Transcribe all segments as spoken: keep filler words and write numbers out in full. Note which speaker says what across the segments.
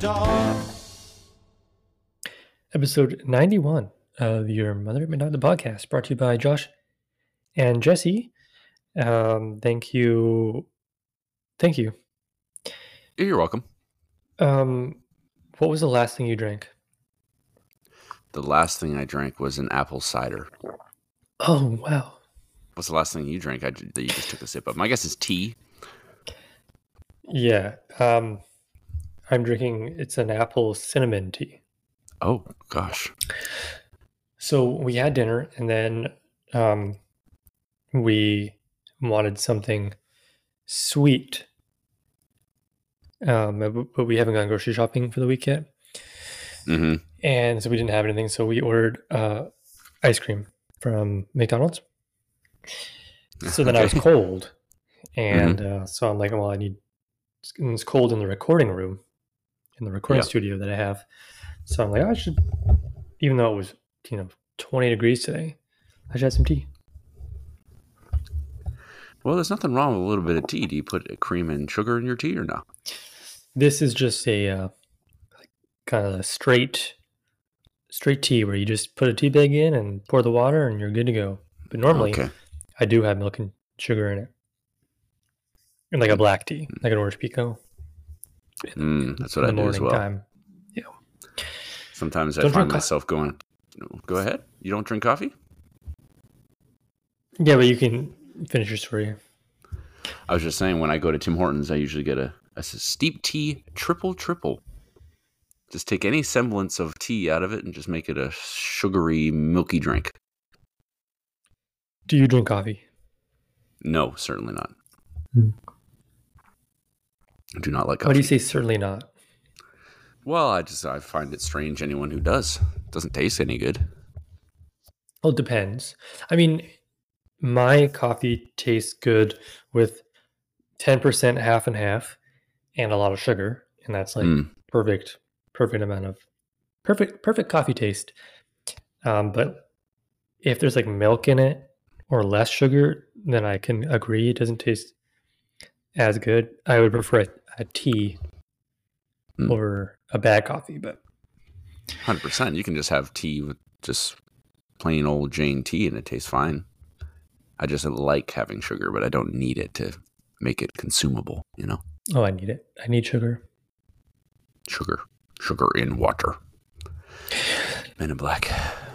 Speaker 1: dog.
Speaker 2: Episode ninety-one of Your Mother May Not the podcast, brought to you by Josh and Jesse. Um, thank you. Thank you.
Speaker 3: You're welcome.
Speaker 2: Um, what was the last thing you drank?
Speaker 3: The last thing I drank was an apple cider.
Speaker 2: Oh, wow.
Speaker 3: What's the last thing you drank I, that you just took a sip of? My guess is tea.
Speaker 2: Yeah. Um, I'm drinking, it's an apple cinnamon tea.
Speaker 3: Oh, gosh.
Speaker 2: So we had dinner and then um, we wanted something sweet. Um, but but we haven't gone grocery shopping for the week yet.
Speaker 3: Mm-hmm.
Speaker 2: And so we didn't have anything. So we ordered uh, ice cream from McDonald's. So then I was
Speaker 3: Okay.
Speaker 2: cold. And uh, so I'm like, well, I need, it's cold in the recording room, in the recording
Speaker 3: Yeah.
Speaker 2: studio that I have. So I'm like, oh, I should, even though it was, you know, twenty degrees today, I should have some tea.
Speaker 3: Well, there's nothing wrong with a little bit of tea. Do you put cream and sugar in your tea or no?
Speaker 2: This is just a uh, kind of a straight, straight tea where you just put a tea bag in and pour the water and you're good to go. But normally
Speaker 3: Okay.
Speaker 2: I do have milk and sugar in it. And like a black tea, like an orange pico.
Speaker 3: Mm, that's what
Speaker 2: in
Speaker 3: I
Speaker 2: the
Speaker 3: do as
Speaker 2: morning
Speaker 3: well.
Speaker 2: time.
Speaker 3: Sometimes I
Speaker 2: Don't
Speaker 3: find
Speaker 2: drink co-
Speaker 3: myself going, go ahead. You don't drink coffee?
Speaker 2: Yeah, but you can finish your story.
Speaker 3: I was just saying, when I go to Tim Hortons, I usually get a, a steep tea triple triple. Just take any semblance of tea out of it and just make it a sugary, milky drink.
Speaker 2: Do you drink coffee?
Speaker 3: No, certainly not.
Speaker 2: Hmm.
Speaker 3: I do not like coffee.
Speaker 2: Why do you say certainly not?
Speaker 3: Well, I just I find it strange anyone who does. It doesn't taste any good.
Speaker 2: Well, it depends. I mean, my coffee tastes good with ten percent half and half and a lot of sugar. And that's like
Speaker 3: Mm.
Speaker 2: perfect, perfect amount of perfect, perfect coffee taste. Um, but if there's like milk in it or less sugar, then I can agree it doesn't taste as good. I would prefer a, a tea
Speaker 3: Mm.
Speaker 2: over a bad coffee, but
Speaker 3: one hundred percent. You can just have tea with just plain old Jane tea and it tastes fine. I just like having sugar, but I don't need it to make it consumable, you know?
Speaker 2: oh, I need it. I need sugar.
Speaker 3: Sugar. Sugar in water. Men in Black.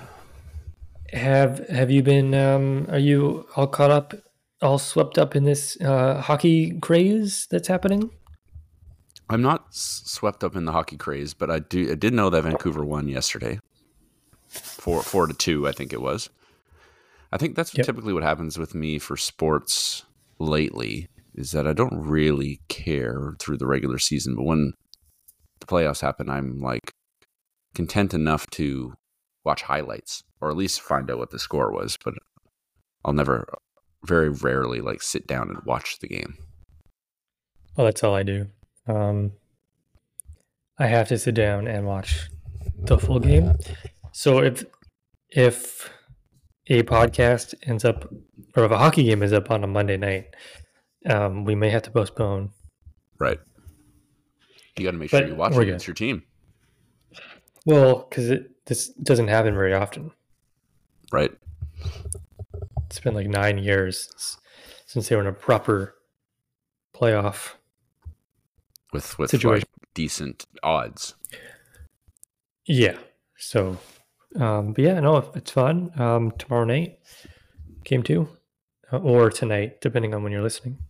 Speaker 2: Have Have you been? Um, are you all caught up, all swept up in this uh, hockey craze that's happening?
Speaker 3: I'm not s- swept up in the hockey craze, but I do. I did know that Vancouver won yesterday, four four to two. I think it was. I think that's
Speaker 2: Yep.
Speaker 3: typically what happens with me for sports lately. Is that I don't really care through the regular season, but when the playoffs happen, I'm like content enough to watch highlights or at least find out what the score was. But I'll never, very rarely, like sit down and watch the game.
Speaker 2: Well, that's all I do. Um, I have to sit down and watch the full game. So if if a podcast ends up, or if a hockey game is up on a Monday night, um, we may have to postpone.
Speaker 3: Right. You got to make
Speaker 2: But
Speaker 3: sure you watch
Speaker 2: we're
Speaker 3: it
Speaker 2: good.
Speaker 3: against your team.
Speaker 2: Well, because it this doesn't happen very often.
Speaker 3: Right.
Speaker 2: It's been like nine years since, since they were in a proper playoff
Speaker 3: With with
Speaker 2: situation.
Speaker 3: like decent odds.
Speaker 2: Yeah. So, um, but yeah, no, it's fun. Um, tomorrow night, game two, uh, or tonight, depending on when you're listening,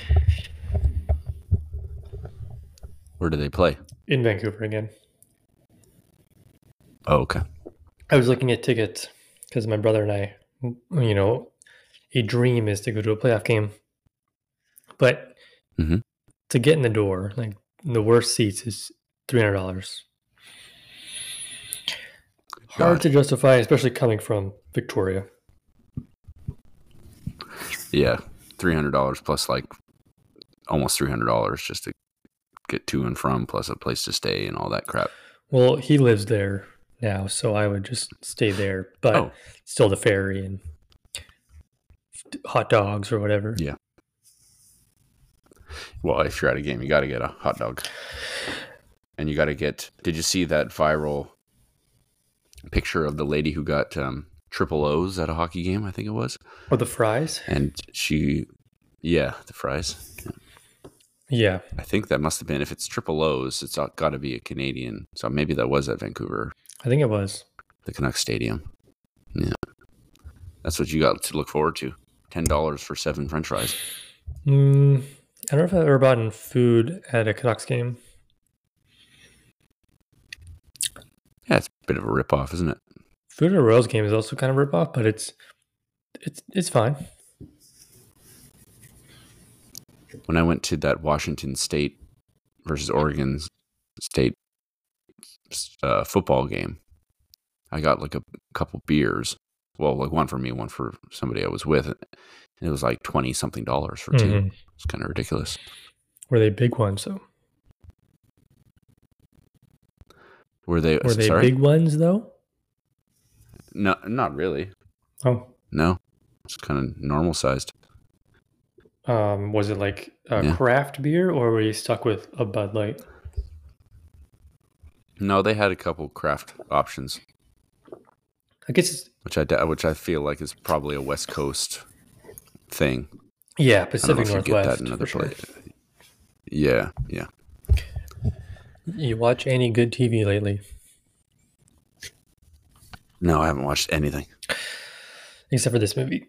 Speaker 3: Where do they play?
Speaker 2: in Vancouver again.
Speaker 3: Oh, okay.
Speaker 2: I was looking at tickets because my brother and I, you know, a dream is to go to a playoff game, but
Speaker 3: Mhm.
Speaker 2: to get in the door, like the worst seats is three hundred dollars. Hard
Speaker 3: God.
Speaker 2: to justify, especially coming from Victoria.
Speaker 3: Yeah, three hundred dollars plus like almost three hundred dollars just to get to and from, plus a place to stay and all that crap.
Speaker 2: Well, he lives there now, so I would just stay there, but
Speaker 3: Oh.
Speaker 2: still the ferry and hot dogs or whatever.
Speaker 3: Yeah. Well, if you're at a game, you got to get a hot dog. and you got to get. Did you see that viral picture of the lady who got um, triple O's at a hockey game? I think it was.
Speaker 2: Or the fries?
Speaker 3: And she, yeah, the fries.
Speaker 2: Yeah.
Speaker 3: I think that must have been, if it's triple O's, it's got to be a Canadian. So maybe that was at Vancouver.
Speaker 2: I think it was.
Speaker 3: The Canucks Stadium. Yeah. That's what you got to look forward to. ten dollars for seven French fries.
Speaker 2: Mm, I don't know if I've ever bought food at a Canucks game.
Speaker 3: Yeah, it's a bit of a ripoff, isn't it?
Speaker 2: Food at a Royals game is also kind of a ripoff, but it's it's it's fine.
Speaker 3: When I went to that Washington State versus Oregon State uh, football game, I got like a couple beers. Well, like one for me, one for somebody I was with. And it was like twenty something dollars for two. Mm-hmm. It's kind of ridiculous.
Speaker 2: Were they big ones though?
Speaker 3: Were they?
Speaker 2: Were they
Speaker 3: sorry?
Speaker 2: big ones though?
Speaker 3: No, not really.
Speaker 2: Oh,
Speaker 3: no, it's kind of normal sized.
Speaker 2: Um, was it like a
Speaker 3: yeah.
Speaker 2: craft beer, or were you stuck with a Bud Light?
Speaker 3: No, they had a couple craft options.
Speaker 2: I guess, it's,
Speaker 3: which I which I feel like is probably a West Coast thing.
Speaker 2: Yeah, Pacific Northwest.
Speaker 3: You get that in other
Speaker 2: sure.
Speaker 3: place. Yeah, yeah.
Speaker 2: You watch any good T V lately?
Speaker 3: No, I haven't watched anything.
Speaker 2: Except for this movie.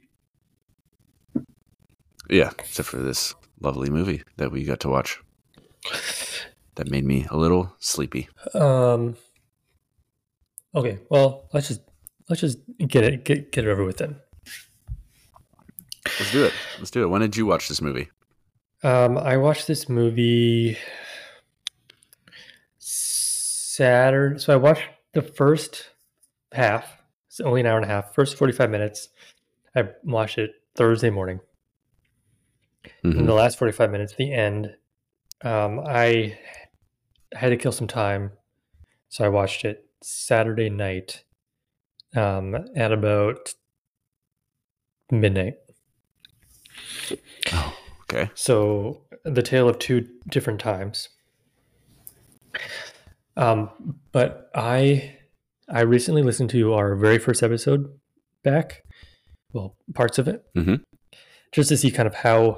Speaker 3: Yeah, except for this lovely movie that we got to watch. That made me a little sleepy.
Speaker 2: Um. Okay, well, let's just let's just get it get get it over with then.
Speaker 3: Let's do it. Let's do it. When did you watch this movie?
Speaker 2: Um, I watched this movie Saturday. So I watched the first half. It's only an hour and a half. First forty-five minutes. I watched it Thursday morning. Mm-hmm. In the last forty-five minutes, the end, um, I had to kill some time, so I watched it Saturday night um, at about midnight.
Speaker 3: Oh, okay.
Speaker 2: So the tale of two different times. Um, but I I recently listened to our very first episode back, well, parts of it,
Speaker 3: mm-hmm.
Speaker 2: just to see kind of how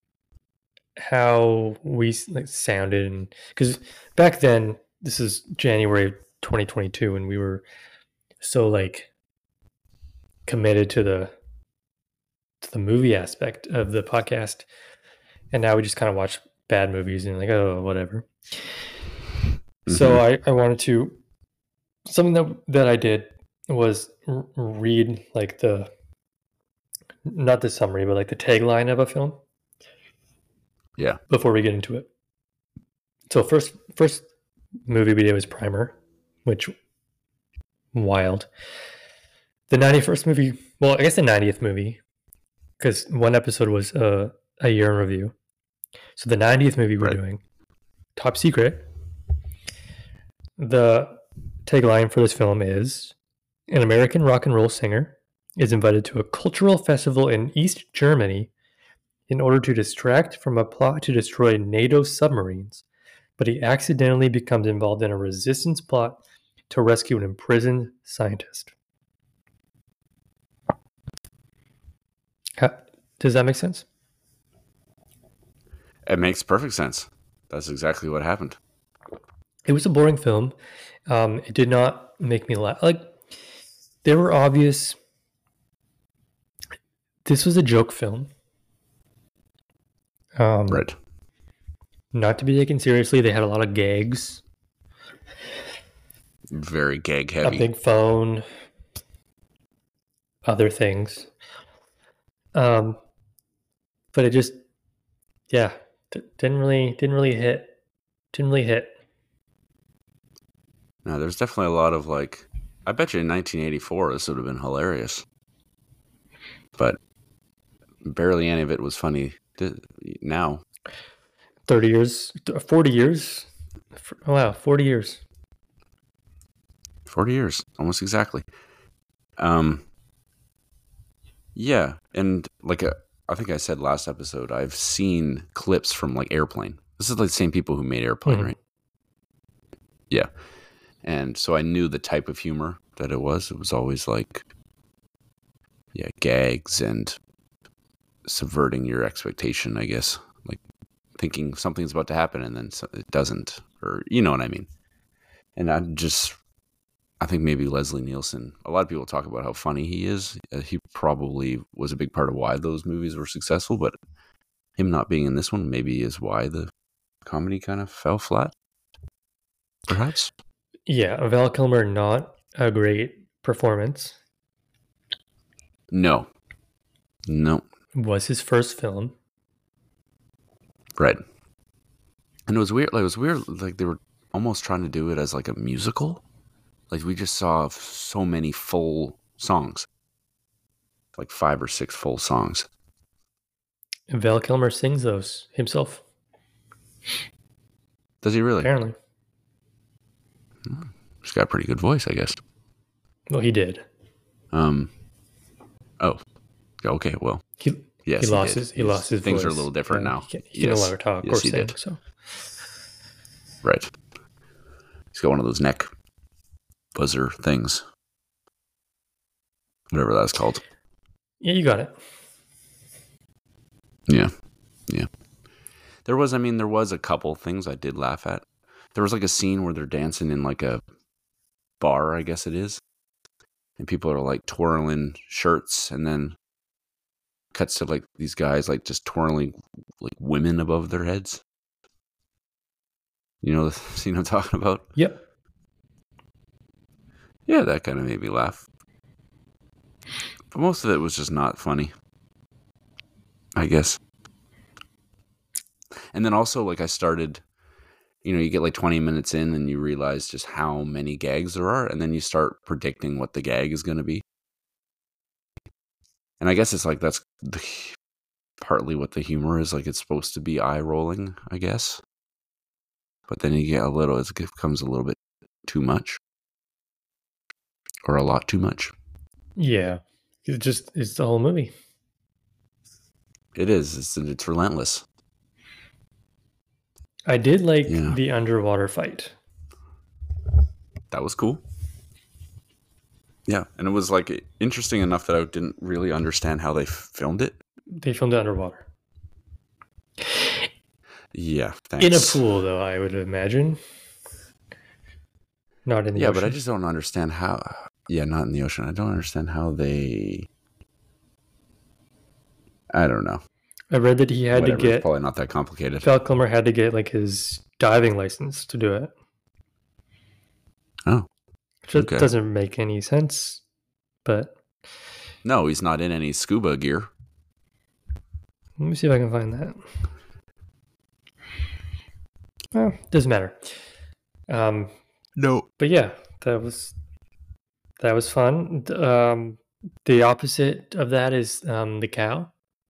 Speaker 2: how we like sounded, and because back then, this is January twenty twenty-two, and we were so like committed to the to the movie aspect of the podcast, and now we just kind of watch bad movies and like, oh, whatever. Mm-hmm. So I, I wanted to something that that I did was r- read like the not the summary, but like the tagline of a film.
Speaker 3: Yeah.
Speaker 2: Before we get into it. So first first movie we did was Primer, which wild. The ninety-first movie, well, I guess the ninetieth movie, because one episode was uh, a year in review. So the ninetieth movie we're right. doing, Top Secret. The tagline for this film is, an American rock and roll singer is invited to a cultural festival in East Germany in order to distract from a plot to destroy NATO submarines, but he accidentally becomes involved in a resistance plot to rescue an imprisoned scientist. How, does that make sense?
Speaker 3: It makes perfect sense. That's exactly what happened.
Speaker 2: It was a boring film. Um, it did not make me laugh. Like, there were obvious... This was a joke film. Um,
Speaker 3: right.
Speaker 2: Not to be taken seriously. They had a lot of gags.
Speaker 3: Very gag heavy.
Speaker 2: A big phone. Other things. Um, but it just, yeah, d- didn't really, didn't really hit. Didn't really hit.
Speaker 3: No, there's definitely a lot of like, I bet you in nineteen eighty-four this would have been hilarious. But barely any of it was funny now.
Speaker 2: thirty years, forty years. Wow, forty years.
Speaker 3: forty years, almost exactly. Um, yeah, and like a, I think I said last episode, I've seen clips from like Airplane. This is like the same people who made Airplane, mm-hmm. right? Yeah. And so I knew the type of humor that it was. It was always like, yeah, gags and subverting your expectation, I guess. Like thinking something's about to happen and then it doesn't, or you know what I mean. And I just, I think maybe Leslie Nielsen, a lot of people talk about how funny he is. Uh, he probably was a big part of why those movies were successful, but him not being in this one maybe is why the comedy kind of fell flat, perhaps.
Speaker 2: Yeah, Val Kilmer, not a great performance.
Speaker 3: No. No.
Speaker 2: Was his first film.
Speaker 3: Right. And it was weird. Like, it was weird. Like they were almost trying to do it as like a musical. Like we just saw so many full songs, like five or six full songs.
Speaker 2: And Val Kilmer sings those himself.
Speaker 3: Does he really?
Speaker 2: Apparently.
Speaker 3: Hmm. He's got a pretty good voice, I guess.
Speaker 2: Well, he did.
Speaker 3: Um. Oh. Okay. Well.
Speaker 2: He
Speaker 3: yes.
Speaker 2: He lost he his. He
Speaker 3: He's,
Speaker 2: lost his.
Speaker 3: Things
Speaker 2: voice.
Speaker 3: are a little different
Speaker 2: yeah,
Speaker 3: now.
Speaker 2: He can, he
Speaker 3: yes.
Speaker 2: can no longer talk
Speaker 3: yes,
Speaker 2: or
Speaker 3: he
Speaker 2: sing.
Speaker 3: Did.
Speaker 2: So.
Speaker 3: Right. He's got one of those neck buzzer things. Whatever that's called.
Speaker 2: Yeah, you got it.
Speaker 3: Yeah. Yeah. There was, I mean, there was a couple things I did laugh at. There was like a scene where they're dancing in like a bar, I guess it is. And people are like twirling shirts, and then cuts to like these guys like just twirling like women above their heads. You know the scene I'm talking about?
Speaker 2: Yep.
Speaker 3: Yeah, that kind of made me laugh. But most of it was just not funny, I guess. And then also, like, I started, you know, you get like twenty minutes in and you realize just how many gags there are, and then you start predicting what the gag is going to be. And I guess it's like that's the, partly what the humor is. Like, it's supposed to be eye-rolling, I guess. But then you get a little, it becomes a little bit too much. Or a lot too much.
Speaker 2: Yeah. It just, it's the whole movie.
Speaker 3: It is. It's, it's relentless.
Speaker 2: I did like
Speaker 3: yeah.
Speaker 2: the underwater fight.
Speaker 3: That was cool. Yeah, and it was like interesting enough that I didn't really understand how they filmed it.
Speaker 2: They filmed it underwater.
Speaker 3: Yeah, thanks.
Speaker 2: In a pool, though, I would imagine. Not in the
Speaker 3: yeah,
Speaker 2: ocean.
Speaker 3: Yeah, but I just don't understand how... Yeah, not in the ocean. I don't understand how they... I don't know.
Speaker 2: I read that he had
Speaker 3: Whatever,
Speaker 2: to get...
Speaker 3: It's probably not that complicated.
Speaker 2: Val Kilmer had to get like his diving license to do it.
Speaker 3: Oh.
Speaker 2: Which okay. doesn't make any sense, but...
Speaker 3: No, he's not in any scuba gear.
Speaker 2: Let me see if I can find that. Well, doesn't matter. Um,
Speaker 3: no.
Speaker 2: But yeah, that was that was fun. Um, the opposite of that is um, the cow.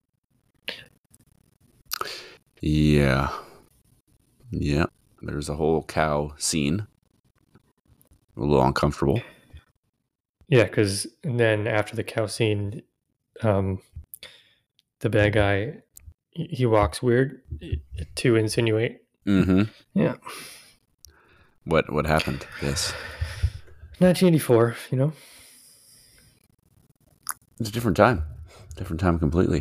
Speaker 3: Yeah. Yeah. There's a whole cow scene. A little uncomfortable.
Speaker 2: Yeah, because then after the cow scene, um, the bad guy, he walks weird to insinuate.
Speaker 3: Mm-hmm.
Speaker 2: Yeah.
Speaker 3: What what happened? Yes.
Speaker 2: nineteen eighty-four, you know?
Speaker 3: It's a different time. Different time completely.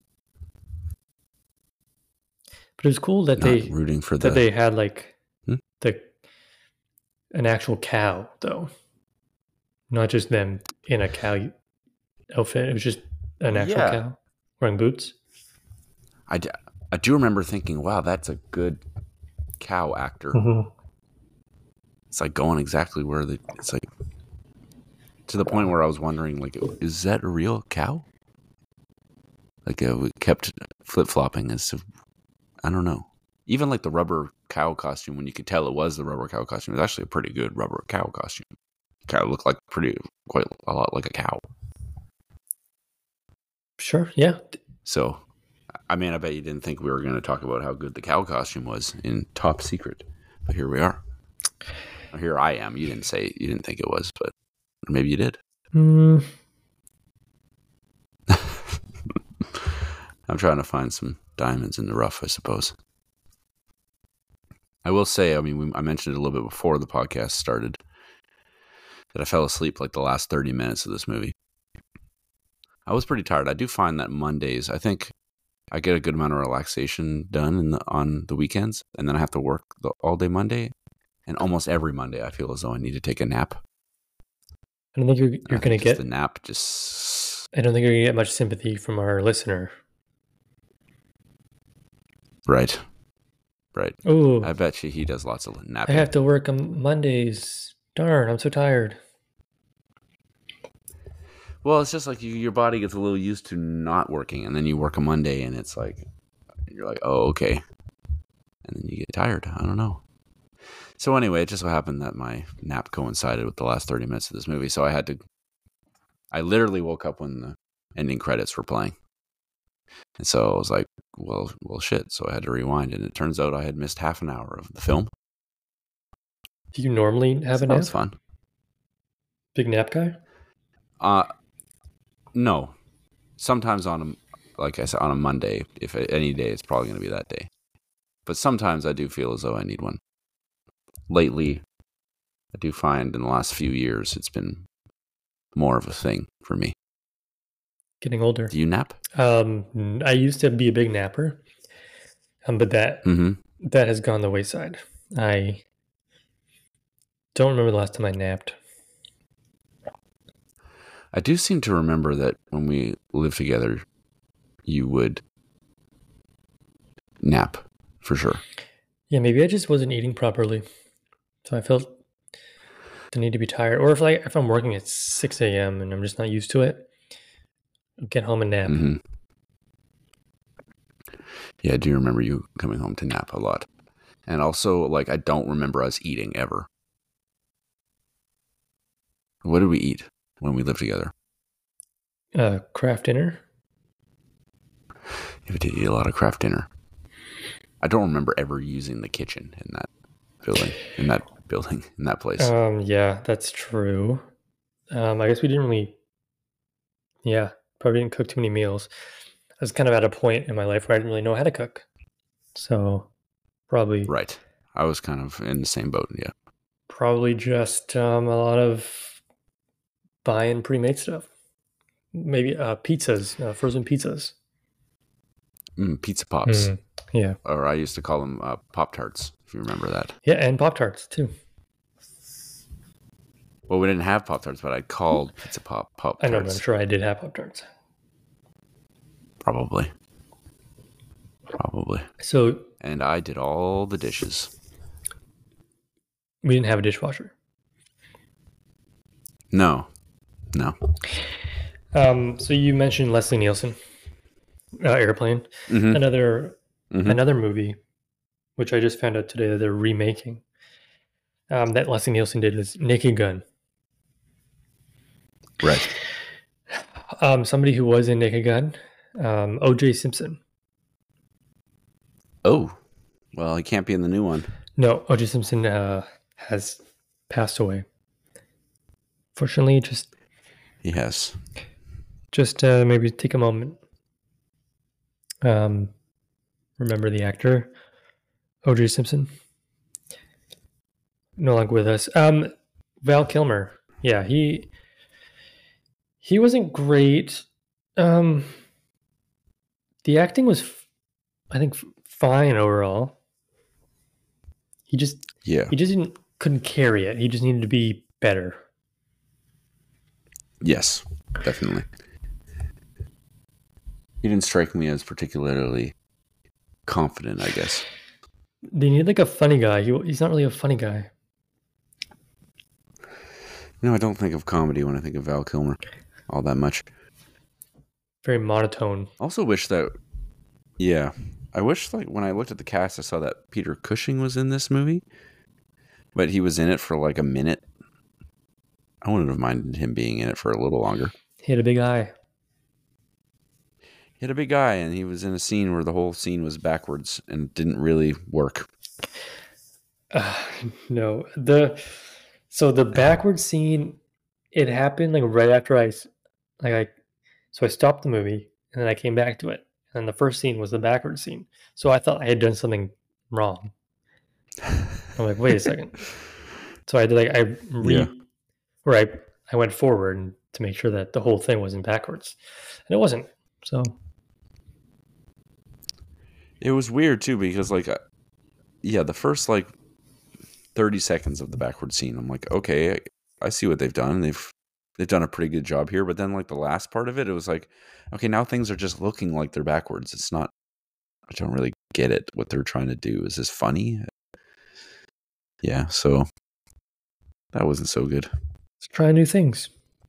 Speaker 2: But it was cool that
Speaker 3: Not
Speaker 2: they
Speaker 3: rooting for
Speaker 2: that
Speaker 3: the...
Speaker 2: they had like
Speaker 3: hmm?
Speaker 2: the an actual cow, though. Not just them in a cow outfit. It was just an actual
Speaker 3: yeah.
Speaker 2: cow wearing boots.
Speaker 3: I, d- I do remember thinking, wow, that's a good cow actor.
Speaker 2: Mm-hmm.
Speaker 3: It's like going exactly where the... It's like... To the point where I was wondering, like, is that a real cow? Like, uh, we kept flip-flopping as to... I don't know. Even like the rubber cow costume, when you could tell it was the rubber cow costume, it was actually a pretty good rubber cow costume. Cow looked like pretty, quite a lot like a cow.
Speaker 2: Sure, yeah.
Speaker 3: So, I mean, I bet you didn't think we were going to talk about how good the cow costume was in Top Secret, but here we are. Or here I am. You didn't say, you didn't think it was, but maybe you did.
Speaker 2: Mm.
Speaker 3: I'm trying to find some diamonds in the rough, I suppose. I will say, I mean, we, I mentioned it a little bit before the podcast started that I fell asleep like the last thirty minutes of this movie. I was pretty tired. I do find that Mondays, I think I get a good amount of relaxation done in the, on the weekends, and then I have to work the, all day Monday. And almost every Monday, I feel as though I need to take a nap.
Speaker 2: I don't think you're, you're going to get
Speaker 3: the nap. Just
Speaker 2: I don't think you're going to get much sympathy from our listener.
Speaker 3: Right. Right.
Speaker 2: Oh,
Speaker 3: I bet you he does lots of napping.
Speaker 2: I have to work on Mondays. Darn, I'm so tired.
Speaker 3: Well, it's just like you, your body gets a little used to not working, and then you work a Monday, and it's like, you're like, oh, okay. And then you get tired. I don't know. So anyway, it just so happened that my nap coincided with the last thirty minutes of this movie, so I had to, I literally woke up when the ending credits were playing. And so I was like, well, well, shit. So I had to rewind, and it turns out I had missed half an hour of the film.
Speaker 2: Do you normally have
Speaker 3: so
Speaker 2: a nap?
Speaker 3: That was fun.
Speaker 2: Big nap guy?
Speaker 3: Uh, no. Sometimes on a, like I said, on a Monday, if any day, it's probably going to be that day. But sometimes I do feel as though I need one. Lately, I do find in the last few years, it's been more of a thing for me.
Speaker 2: Getting older.
Speaker 3: Do you nap?
Speaker 2: Um, I used to be a big napper, um, but that
Speaker 3: mm-hmm.
Speaker 2: that has gone the wayside. I don't remember the last time I napped.
Speaker 3: I do seem to remember that when we lived together, you would nap for sure.
Speaker 2: Yeah, maybe I just wasn't eating properly, so I felt the need to be tired. Or if like if I'm working at six a.m. and I'm just not used to it, I'll get home and nap.
Speaker 3: Mm-hmm. Yeah, I do remember you coming home to nap a lot. And also, like, I don't remember us eating ever. What did we eat when we lived together?
Speaker 2: Uh, craft dinner.
Speaker 3: Yeah, we did eat a lot of craft dinner. I don't remember ever using the kitchen in that building, in that building, in that place.
Speaker 2: Um, yeah, that's true. Um, I guess we didn't really, yeah, probably didn't cook too many meals. I was kind of at a point in my life where I didn't really know how to cook. So probably.
Speaker 3: Right. I was kind of in the same boat, yeah.
Speaker 2: Probably just um, a lot of buying pre-made stuff. Maybe uh, pizzas, uh, frozen pizzas.
Speaker 3: Mm, pizza Pops.
Speaker 2: Mm, yeah.
Speaker 3: Or I used to call them uh, Pop-Tarts, if you remember that.
Speaker 2: Yeah, and Pop-Tarts, too.
Speaker 3: Well, we didn't have Pop-Tarts, but I called Pizza Pop Pop-Tarts.
Speaker 2: I know, but I'm sure I did have Pop-Tarts.
Speaker 3: Probably. Probably.
Speaker 2: So,
Speaker 3: and I did all the dishes.
Speaker 2: We didn't have a dishwasher.
Speaker 3: No. No.
Speaker 2: Um, so you mentioned Leslie Nielsen, uh, Airplane.
Speaker 3: Mm-hmm.
Speaker 2: Another
Speaker 3: mm-hmm.
Speaker 2: another movie, which I just found out today that they're remaking, um, that Leslie Nielsen did is Naked Gun.
Speaker 3: Right.
Speaker 2: Um, somebody who was in Naked Gun, um, O J Simpson.
Speaker 3: Oh, well, he can't be in the new one.
Speaker 2: No, O J Simpson uh, has passed away. Fortunately, just
Speaker 3: he has.
Speaker 2: Just uh, maybe take a moment. Um, remember the actor, O J Simpson. No longer with us. Um, Val Kilmer. Yeah, he he wasn't great. Um, the acting was, I think, fine overall. He just
Speaker 3: yeah
Speaker 2: he just didn't couldn't carry it. He just needed to be better.
Speaker 3: Yes, definitely. He didn't strike me as particularly confident, I guess.
Speaker 2: They need like a funny guy. He, he's not really a funny guy.
Speaker 3: No, I don't think of comedy when I think of Val Kilmer all that much.
Speaker 2: Very monotone.
Speaker 3: Also wish that, yeah, I wish like when I looked at the cast, I saw that Peter Cushing was in this movie, but he was in it for like a minute. I wouldn't have minded him being in it for a little longer.
Speaker 2: He had a big eye.
Speaker 3: He had a big eye, and he was in a scene where the whole scene was backwards and didn't really work.
Speaker 2: Uh, no, the so the backward scene, it happened like right after I like I so I stopped the movie and then I came back to it, and the first scene was the backward scene. So I thought I had done something wrong. I'm like, wait a second. So I did like I re
Speaker 3: Yeah.
Speaker 2: or I I went forward and to make sure that the whole thing wasn't backwards, and it wasn't. So
Speaker 3: It was weird too because like, uh, yeah, the first like thirty seconds of the backward scene, I'm like, okay, I, I see what they've done. They've they've done a pretty good job here. But then like the last part of it, it was like, okay, now things are just looking like they're backwards. It's not. I don't really get it. What they're trying to do. Is this funny? Yeah. So that wasn't so good.
Speaker 2: let's try new things.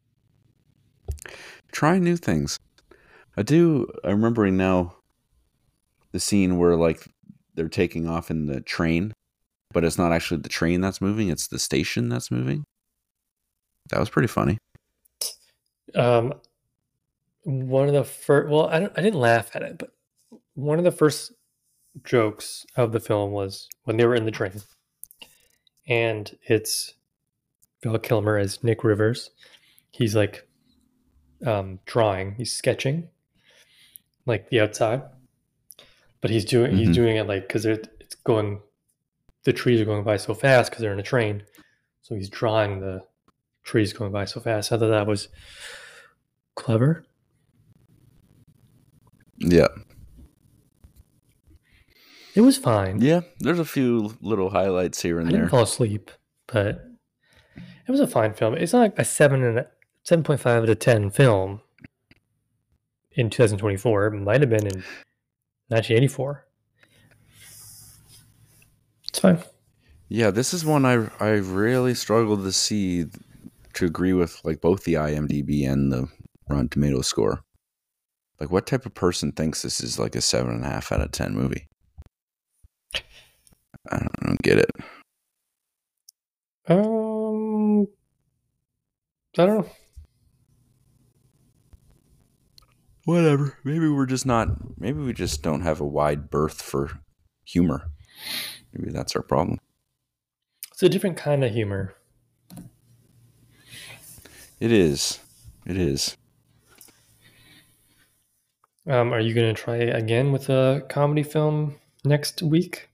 Speaker 3: Try new things. I do. I'm remembering now the scene where like they're taking off in the train, but it's not actually the train that's moving, it's the station that's moving. That was pretty funny.
Speaker 2: Um, one of the first, well, I, don't, I didn't laugh at it, but one of the first jokes of the film was when they were in the train, and it's Val Kilmer as Nick Rivers. He's like um, drawing, he's sketching like the outside, but he's doing mm-hmm. he's doing it like because it's going, the trees are going by so fast because they're in a train, so he's drawing the trees going by so fast. I thought that was clever.
Speaker 3: Yeah.
Speaker 2: It was fine.
Speaker 3: Yeah, there's a few little highlights here and
Speaker 2: I
Speaker 3: there.
Speaker 2: I didn't fall asleep, but it was a fine film. It's not like a seven and a seven point five out of ten film in twenty twenty-four. It might have been in nineteen eighty-four. It's fine.
Speaker 3: Yeah, this is one I I really struggled to see to agree with, like both the IMDb and the Rotten Tomatoes score. Like, what type of person thinks this is like a seven and a half out of ten movie? I don't, I don't get it.
Speaker 2: Um, I don't know.
Speaker 3: Whatever. Maybe we're just not. Maybe we just don't have a wide berth for humor. Maybe that's our problem.
Speaker 2: It's a different kind of humor.
Speaker 3: It is. It is.
Speaker 2: Um, are you going to try again with a comedy film next week?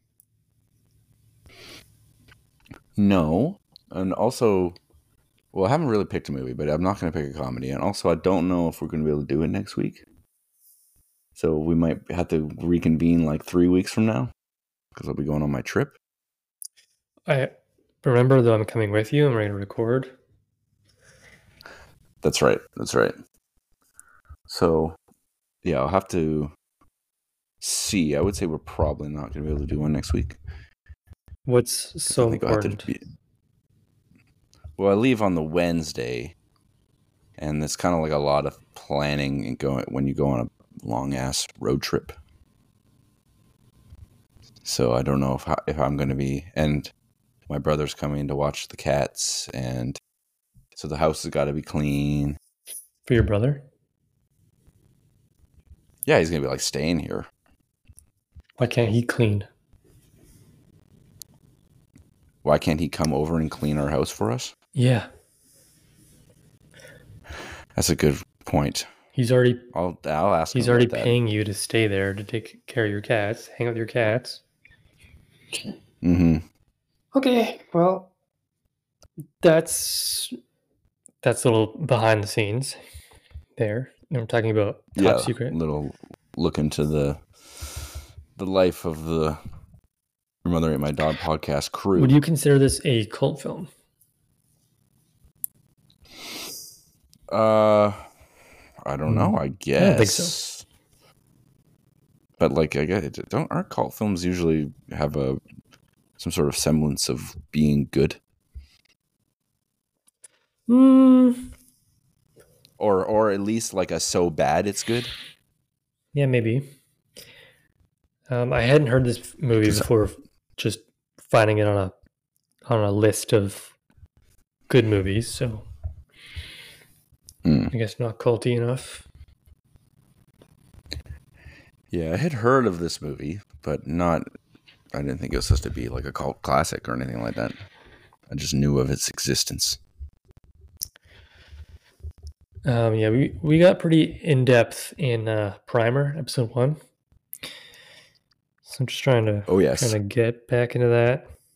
Speaker 3: No. And also, well, I haven't really picked a movie, but I'm not going to pick a comedy. And also, I don't know if we're going to be able to do it next week. So we might have to reconvene like three weeks from now because I'll be going on my trip.
Speaker 2: I remember, though, I'm coming with you. I'm ready to record.
Speaker 3: That's right. That's right. So, yeah, I'll have to see. I would say we're probably not going to be able to do one next week.
Speaker 2: What's so important?
Speaker 3: Be... Well, I leave on the Wednesday, and it's kind of like a lot of planning and going when you go on a long ass road trip. So I don't know if I, if I'm going to be, and my brother's coming to watch the cats, and so the house has got to be clean.
Speaker 2: For your brother?
Speaker 3: Yeah, he's going to be like staying here.
Speaker 2: Why can't he clean?
Speaker 3: Why can't he come over and clean our house for us?
Speaker 2: Yeah.
Speaker 3: That's a good point.
Speaker 2: He's already
Speaker 3: I'll I'll ask
Speaker 2: He's
Speaker 3: him
Speaker 2: already
Speaker 3: about
Speaker 2: paying
Speaker 3: that.
Speaker 2: you to stay there to take care of your cats, hang out with your cats.
Speaker 3: Mm-hmm.
Speaker 2: Okay, well, that's that's a little behind the scenes there. And we're talking about top
Speaker 3: yeah,
Speaker 2: secret.
Speaker 3: A little look into the the life of the Your Mother Ate My Dog podcast crew.
Speaker 2: Would you consider this a cult film?
Speaker 3: Uh, I don't know. I guess.
Speaker 2: I don't think so.
Speaker 3: But like, I guess don't our cult films usually have a some sort of semblance of being good?
Speaker 2: Hmm.
Speaker 3: Or or at least like a so bad it's good.
Speaker 2: Yeah, maybe. Um, I hadn't heard this movie before. Just finding it on a on a list of good movies, so mm. I guess not culty enough.
Speaker 3: Yeah, I had heard of this movie, but not. I didn't think it was supposed to be like a cult classic or anything like that. I just knew of its existence.
Speaker 2: Um, yeah, we, we got pretty in depth in uh, Primer episode one. So I'm just trying to
Speaker 3: oh yes
Speaker 2: trying to get back into that.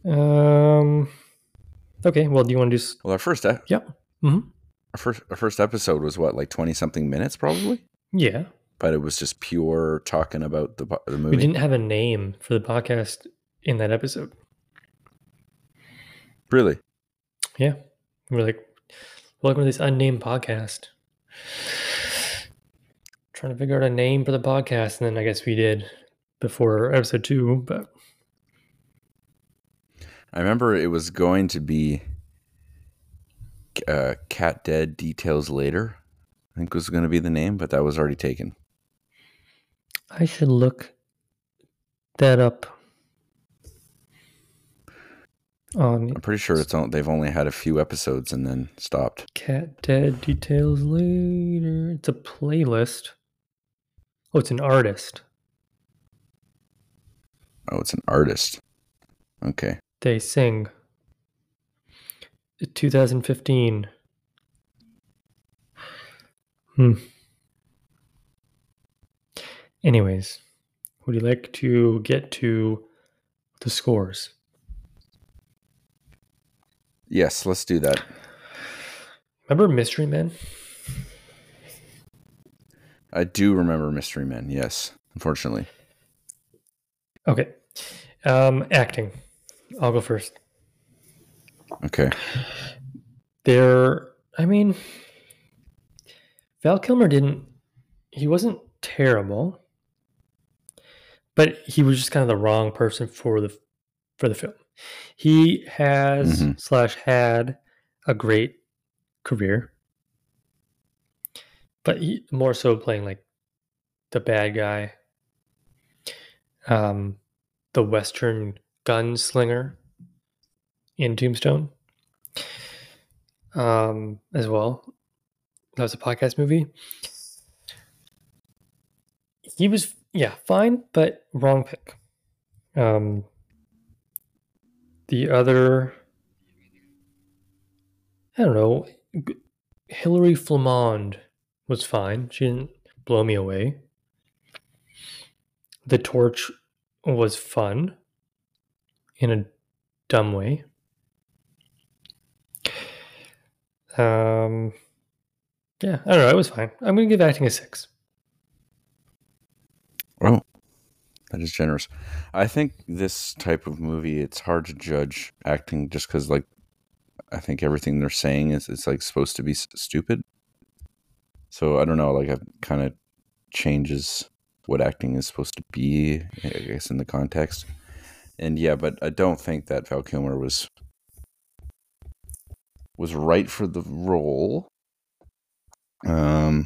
Speaker 2: Um. Okay. Well, do you want to just?
Speaker 3: Well, our first, e-
Speaker 2: Yep. Mm-hmm.
Speaker 3: our first, our first episode was what, like twenty something minutes, probably.
Speaker 2: Yeah.
Speaker 3: But it was just pure talking about the the movie.
Speaker 2: We didn't have a name for the podcast in that episode.
Speaker 3: Really?
Speaker 2: Yeah. We're like, welcome to this unnamed podcast. Trying to figure out a name for the podcast, and then I guess we did before episode two, but
Speaker 3: I remember it was going to be uh, Cat Dead Details Later, I think was going to be the name, but that was already taken.
Speaker 2: I should look that up. On
Speaker 3: I'm pretty sure it's on, they've only had a few episodes and then stopped.
Speaker 2: Cat Dead Details Later. It's a playlist. Oh, it's an artist.
Speaker 3: Oh, it's an artist. Okay.
Speaker 2: They sing. twenty fifteen. Hmm. Anyways, would you like to get to the scores?
Speaker 3: Yes, let's do that.
Speaker 2: Remember Mystery Men?
Speaker 3: I do remember Mystery Men, yes, unfortunately.
Speaker 2: Okay. Um, acting. I'll go first.
Speaker 3: Okay.
Speaker 2: There, I mean, Val Kilmer didn't, he wasn't terrible, but he was just kind of the wrong person for the for the film. He has
Speaker 3: Mhm.
Speaker 2: slash had a great career, but he more so playing like the bad guy, um, the Western gunslinger in Tombstone, um, as well. That was a podcast movie. He was, yeah, fine, but wrong pick. Um, the other, I don't know, Hilary Flamond was fine. She didn't blow me away. The Torch was fun in a dumb way. Um, yeah, I don't know. It was fine. I'm going to give acting a six.
Speaker 3: Oh, that is generous. I think this type of movie, it's hard to judge acting just because, like, I think everything they're saying is it's like supposed to be s- stupid. So I don't know. Like, it kind of changes what acting is supposed to be, I guess, in the context. And yeah, but I don't think that Val Kilmer was was right for the role. Um,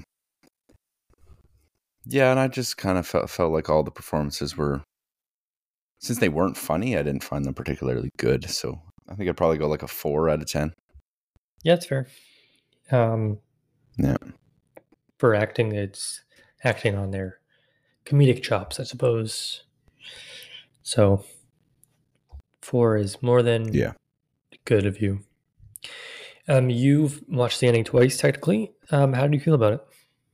Speaker 3: yeah, and I just kind of felt felt like all the performances were, since they weren't funny, I didn't find them particularly good. So I think I'd probably go like a four out of ten.
Speaker 2: Yeah, it's fair. Um,
Speaker 3: Yeah.
Speaker 2: For acting, it's acting on their comedic chops, I suppose. So four is more than
Speaker 3: Yeah.
Speaker 2: good of you. Um, you've watched the ending twice, technically. Um, how do you feel about it?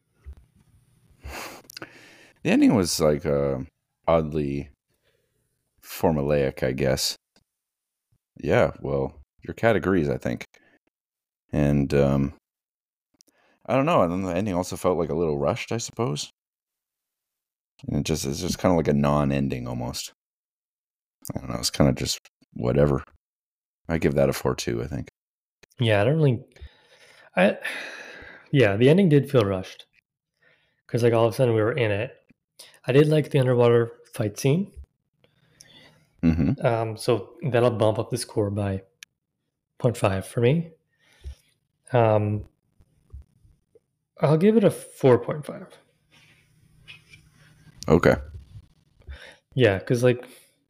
Speaker 3: The ending was like uh, oddly formulaic, I guess. Yeah, well, your categories, I think. And um, I don't know. And then the ending also felt like a little rushed, I suppose. And it just it's just kind of like a non-ending almost. I don't know. It's kind of just whatever. I give that a four too, I think.
Speaker 2: Yeah, I don't really. I yeah, the ending did feel rushed because like all of a sudden we were in it. I did like the underwater fight scene.
Speaker 3: Mm-hmm.
Speaker 2: Um, so that'll bump up the score by zero point five for me. Um, I'll give it a four point five.
Speaker 3: Okay.
Speaker 2: Yeah, because like,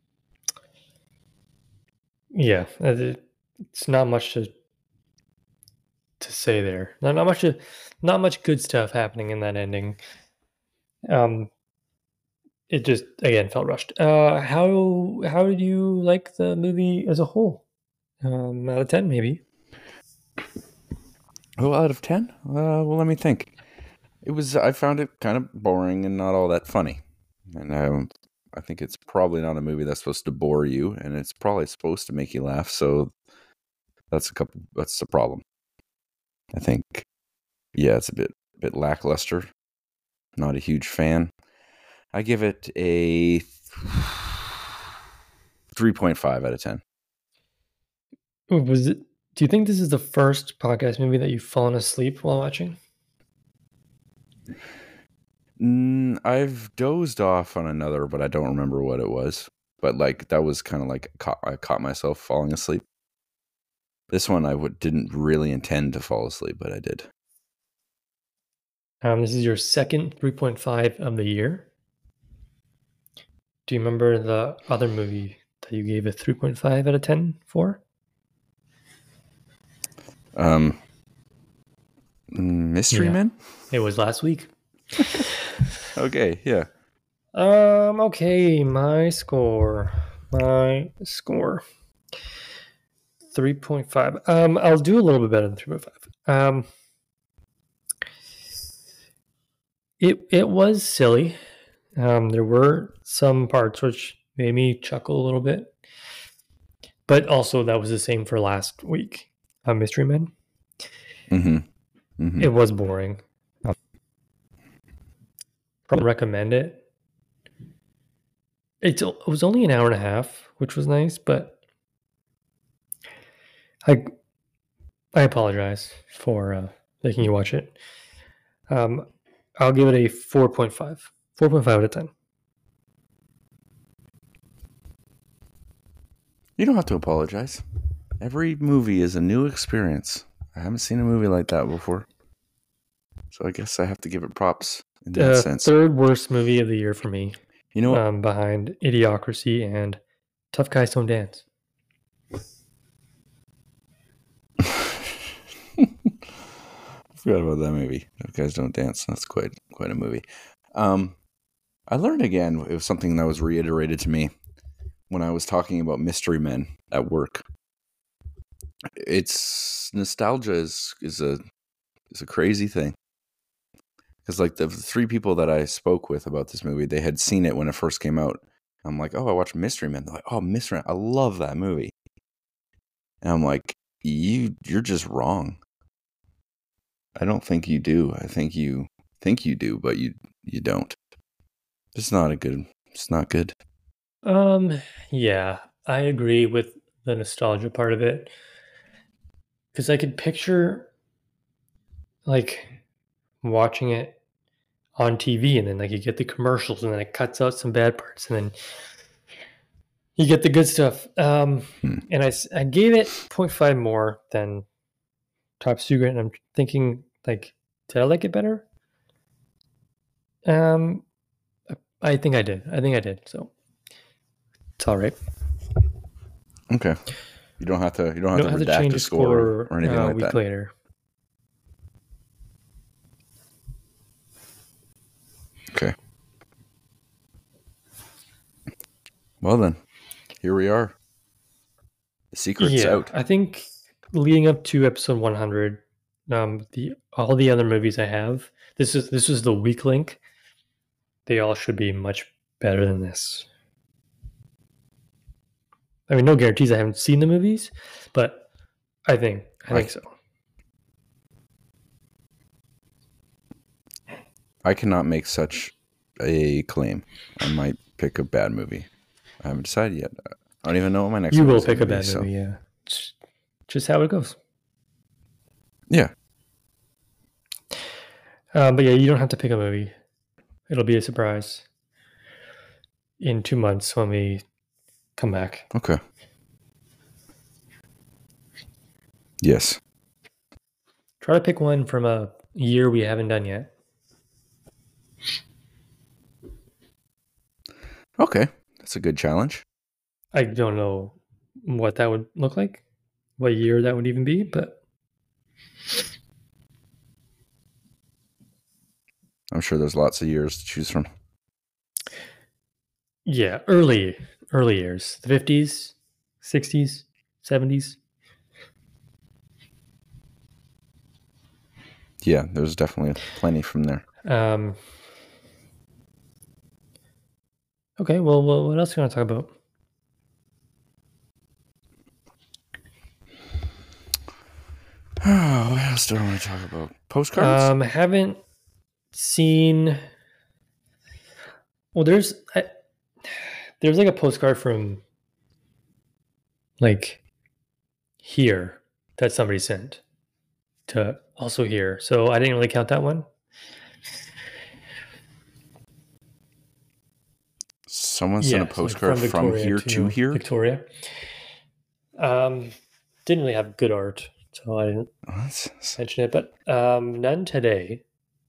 Speaker 2: yeah, it's not much to to say there. Not not much to, not much good stuff happening in that ending. Um, it just again felt rushed. Uh, how how did you like the movie as a whole? Um, out of ten, maybe.
Speaker 3: Oh, out of ten? Uh, well, let me think. It was. I found it kind of boring and not all that funny, and um, I think it's probably not a movie that's supposed to bore you, and it's probably supposed to make you laugh. So that's a couple. That's the problem. I think, yeah, it's a bit bit lackluster. Not a huge fan. I give it a three point five out of ten.
Speaker 2: Was it? Do you think this is the first podcast movie that you've fallen asleep while watching?
Speaker 3: Mm, I've dozed off on another, but I don't remember what it was. But like that was kind of like caught, I caught myself falling asleep. This one I would, didn't really intend to fall asleep, but I did.
Speaker 2: Um, this is your second three point five of the year. Do you remember the other movie that you gave a three point five out of ten for?
Speaker 3: Um, Mystery
Speaker 2: Yeah.
Speaker 3: Men?
Speaker 2: It was last week.
Speaker 3: Okay, yeah.
Speaker 2: Um, okay, my score. My score. three point five. Um, I'll do a little bit better than three point five. Um, it it was silly. Um, there were some parts which made me chuckle a little bit. But also that was the same for last week. Uh, Mystery Men.
Speaker 3: Mm-hmm. Mm-hmm.
Speaker 2: It was boring. Um, probably recommend it. It's, it was only an hour and a half, which was nice, but I I apologize for uh, making you watch it. Um, I'll give it a four point five. four point five out of ten.
Speaker 3: You don't have to apologize. Every movie is a new experience. I haven't seen a movie like that before. So I guess I have to give it props in that
Speaker 2: The
Speaker 3: sense.
Speaker 2: third worst movie of the year for me,
Speaker 3: You know what?
Speaker 2: um, behind Idiocracy and Tough Guys Don't Dance.
Speaker 3: I forgot about that movie. Those Guys Don't Dance. That's quite quite a movie. Um, I learned again, it was something that was reiterated to me when I was talking about Mystery Men at work. It's nostalgia is is a is a crazy thing. Because like the three people that I spoke with about this movie, they had seen it when it first came out. I'm like, oh, I watched Mystery Men. They're like, oh, Mystery Men, I love that movie. And I'm like, you you're just wrong. I don't think you do. I think you think you do, but you you don't. It's not a good. It's not good.
Speaker 2: Um, yeah, I agree with the nostalgia part of it. Because I could picture, like, watching it on T V, and then like you get the commercials, and then it cuts out some bad parts, and then you get the good stuff. Um,
Speaker 3: Hmm.
Speaker 2: and I, s- I gave it zero point five more than Top Secret, and I'm thinking, like, did I like it better? Um, I think I did. I think I did. So it's all right.
Speaker 3: Okay. You don't have to. You don't
Speaker 2: You
Speaker 3: have
Speaker 2: don't
Speaker 3: to
Speaker 2: have to
Speaker 3: redact
Speaker 2: change
Speaker 3: a
Speaker 2: the
Speaker 3: score
Speaker 2: score
Speaker 3: or anything
Speaker 2: uh, a
Speaker 3: like
Speaker 2: week
Speaker 3: that.
Speaker 2: later.
Speaker 3: Okay. Well then, here we are. The secret's
Speaker 2: Yeah,
Speaker 3: out.
Speaker 2: I think leading up to episode one hundred, um, the all the other movies I have, this is this was the weak link. They all should be much better than this. I mean, no guarantees. I haven't seen the movies, but I think I think
Speaker 3: I-
Speaker 2: so.
Speaker 3: I cannot make such a claim. I might pick a bad movie. I haven't decided yet. I don't even know what my next.
Speaker 2: You will
Speaker 3: movie's
Speaker 2: pick a
Speaker 3: gonna
Speaker 2: bad
Speaker 3: be, so-
Speaker 2: movie, yeah. It's just how it goes.
Speaker 3: Yeah.
Speaker 2: Um, but yeah, you don't have to pick a movie. It'll be a surprise in two months when we come back.
Speaker 3: Okay. Yes.
Speaker 2: Try to pick one from a year we haven't done yet.
Speaker 3: Okay. That's a good challenge.
Speaker 2: I don't know what that would look like, what year that would even be, but
Speaker 3: I'm sure there's lots of years to choose from.
Speaker 2: yeah, early, early years, the fifties, sixties, seventies.
Speaker 3: Yeah, there's definitely plenty from there.
Speaker 2: Um, Okay, well, well what else do you want to talk about?
Speaker 3: Oh, what else do I want to talk about? Postcards?
Speaker 2: Um, haven't seen. Well, there's I, there's like a postcard from like here that somebody sent to also here, so I didn't really count that one.
Speaker 3: Someone sent
Speaker 2: Yeah,
Speaker 3: a
Speaker 2: so, like,
Speaker 3: postcard from, here
Speaker 2: to,
Speaker 3: to here?
Speaker 2: Victoria. Um, didn't really have good art, so I didn't
Speaker 3: Oh, that's-
Speaker 2: mention it. But um, none today.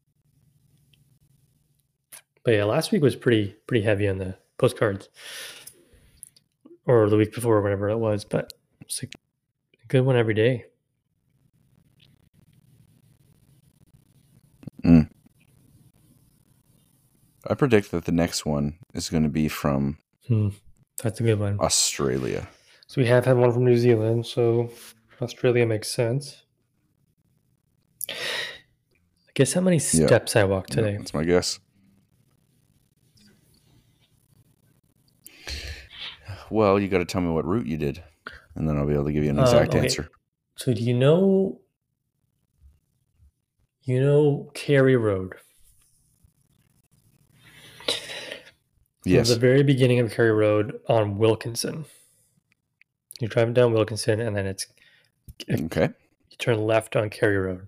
Speaker 2: But yeah, last week was pretty pretty heavy on the postcards, or the week before, whatever it was. But it's like a good one every day.
Speaker 3: Mm. I predict that the next one is going to be from
Speaker 2: Hmm, that's a good one.
Speaker 3: Australia.
Speaker 2: So we have had one from New Zealand, so Australia makes sense. I guess how many
Speaker 3: Yeah.
Speaker 2: steps I walked today.
Speaker 3: Yeah, that's my guess. Well, you got to tell me what route you did, and then I'll be able to give you an exact
Speaker 2: Um, okay.
Speaker 3: answer.
Speaker 2: So do you know, you know Carey Road?
Speaker 3: Yes.
Speaker 2: So the very beginning of Carey Road on Wilkinson. You're driving down Wilkinson, and then it's
Speaker 3: Okay.
Speaker 2: you turn left on Carey Road.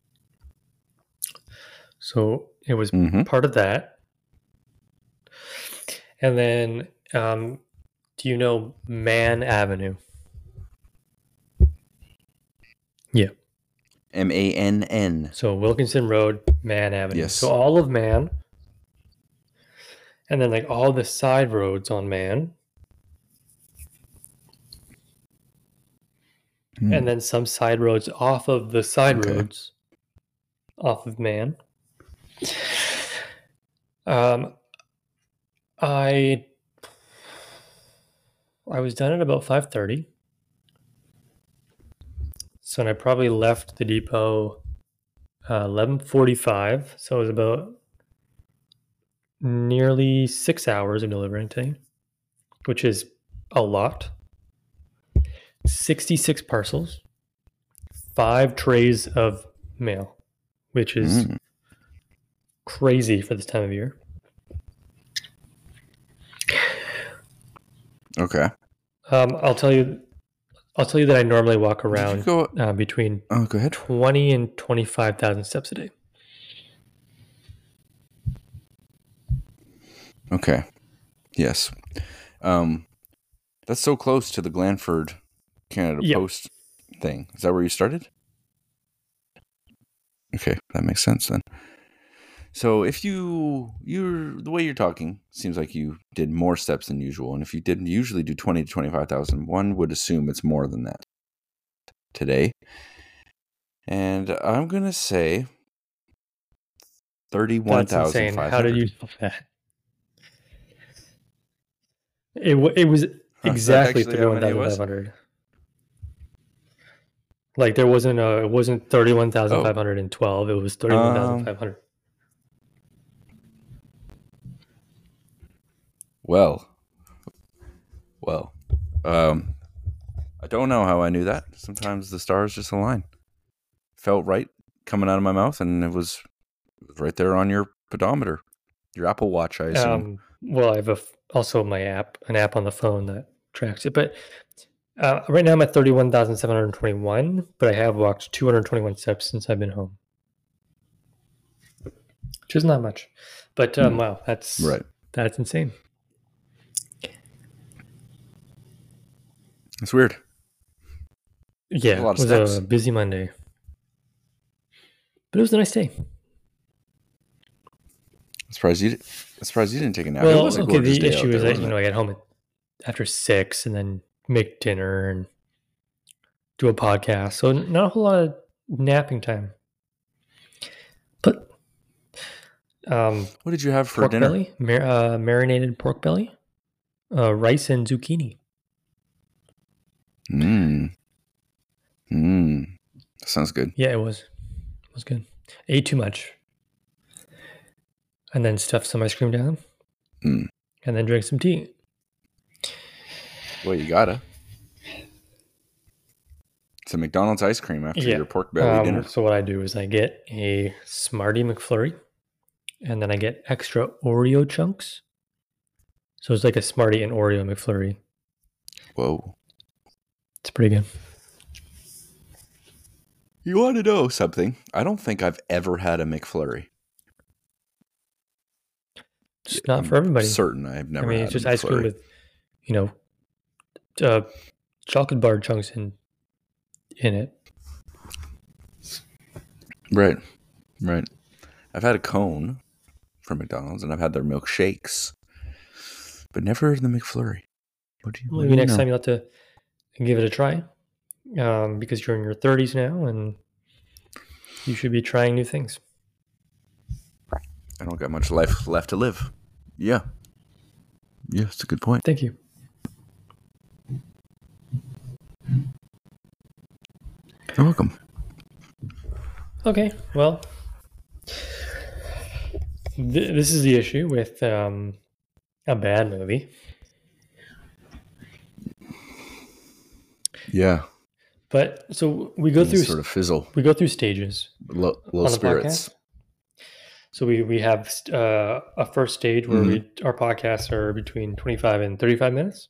Speaker 2: So it was
Speaker 3: Mhm.
Speaker 2: part of that. And then, um, do you know Mann Avenue? Yeah.
Speaker 3: M A N N.
Speaker 2: So Wilkinson Road, Mann Avenue.
Speaker 3: Yes.
Speaker 2: So all of Mann, and then like all the side roads on Mann,
Speaker 3: Hmm.
Speaker 2: and then some side roads off of the side
Speaker 3: Okay.
Speaker 2: roads off of Mann. Um, I I was done at about five thirty. So I probably left the depot uh, eleven forty-five. So it was about nearly six hours of delivering today, which is a lot. sixty-six parcels, five trays of mail, which is
Speaker 3: Mm.
Speaker 2: crazy for this time of year.
Speaker 3: Okay.
Speaker 2: Um, I'll tell you, I'll tell you that I normally walk
Speaker 3: Did you
Speaker 2: around
Speaker 3: go?
Speaker 2: uh, between
Speaker 3: Oh, go ahead.
Speaker 2: twenty and twenty-five thousand steps a day.
Speaker 3: Okay. Yes. Um, that's so close to the Glanford Canada
Speaker 2: Yep.
Speaker 3: Post thing. Is that where you started? Okay, that makes sense then. So if you you're the way you're talking seems like you did more steps than usual, and if you didn't usually do twenty to twenty five thousand, one would assume it's more than that today. And I'm gonna say thirty-one
Speaker 2: That's
Speaker 3: thousand
Speaker 2: insane.
Speaker 3: five
Speaker 2: How did
Speaker 3: hundred.
Speaker 2: you know that? It wa- it was exactly
Speaker 3: actually how
Speaker 2: thirty-one
Speaker 3: many it
Speaker 2: thousand
Speaker 3: was?
Speaker 2: five hundred. Like there wasn't a it wasn't thirty-one thousand five hundred twelve. It was thirty-one thousand five hundred.
Speaker 3: Well, well, um, I don't know how I knew that. Sometimes the stars just align. Felt right coming out of my mouth, and it was, it was right there on your pedometer, your Apple Watch, I assume.
Speaker 2: Um, well, I have a f also my app, an app on the phone that tracks it. But uh, right now I'm at thirty-one thousand seven hundred twenty-one, but I have walked two hundred twenty-one steps since I've been home, which is not much. But um,
Speaker 3: Hmm.
Speaker 2: wow, that's
Speaker 3: Right.
Speaker 2: that's insane.
Speaker 3: It's weird.
Speaker 2: Yeah,
Speaker 3: a lot of
Speaker 2: it was
Speaker 3: steps.
Speaker 2: a busy Monday, but it was a nice day.
Speaker 3: I'm surprised you. Did, I'm surprised you didn't take a nap. It
Speaker 2: Well,
Speaker 3: was a
Speaker 2: okay.
Speaker 3: gorgeous
Speaker 2: The
Speaker 3: day out
Speaker 2: issue
Speaker 3: there,
Speaker 2: is that
Speaker 3: wasn't
Speaker 2: you know
Speaker 3: it?
Speaker 2: I get home at, after six and then make dinner and do a podcast, so not a whole lot of napping time. But um,
Speaker 3: What did you have for
Speaker 2: pork
Speaker 3: dinner?
Speaker 2: belly, mar- uh, marinated pork belly, uh, rice and zucchini.
Speaker 3: Mmm. Mmm. Sounds good.
Speaker 2: Yeah, it was. It was good. Ate too much, and then stuffed some ice cream down.
Speaker 3: Mm.
Speaker 2: and then drink some tea.
Speaker 3: Well, you gotta. It's a McDonald's ice cream after
Speaker 2: Yeah.
Speaker 3: your pork belly
Speaker 2: Um,
Speaker 3: dinner.
Speaker 2: so what I do is I get a Smartie McFlurry, and then I get extra Oreo chunks. So it's like a Smartie and Oreo McFlurry.
Speaker 3: Whoa.
Speaker 2: It's pretty good.
Speaker 3: You want to know something? I don't think I've ever had a McFlurry.
Speaker 2: It's not
Speaker 3: I'm
Speaker 2: for everybody.
Speaker 3: certain I've never
Speaker 2: I mean,
Speaker 3: had
Speaker 2: it's just
Speaker 3: a
Speaker 2: ice cream
Speaker 3: McFlurry.
Speaker 2: with, you know, uh, chocolate bar chunks in in it.
Speaker 3: Right, right. I've had a cone from McDonald's, and I've had their milkshakes, but never the McFlurry. What do you, what
Speaker 2: Maybe
Speaker 3: do you
Speaker 2: next
Speaker 3: know?
Speaker 2: time you have to give it a try, um, because you're in your thirties now, and you should be trying new things.
Speaker 3: I don't got much life left to live. Yeah. Yeah, it's a good point.
Speaker 2: Thank you.
Speaker 3: You're welcome.
Speaker 2: Okay, well, th- this is the issue with um, a bad movie.
Speaker 3: Yeah.
Speaker 2: But so we go
Speaker 3: These
Speaker 2: through
Speaker 3: sort of fizzle.
Speaker 2: we go through stages
Speaker 3: Low, low
Speaker 2: on the
Speaker 3: spirits.
Speaker 2: podcast. So we we have uh, a first stage where we our podcasts are between twenty-five and thirty-five minutes,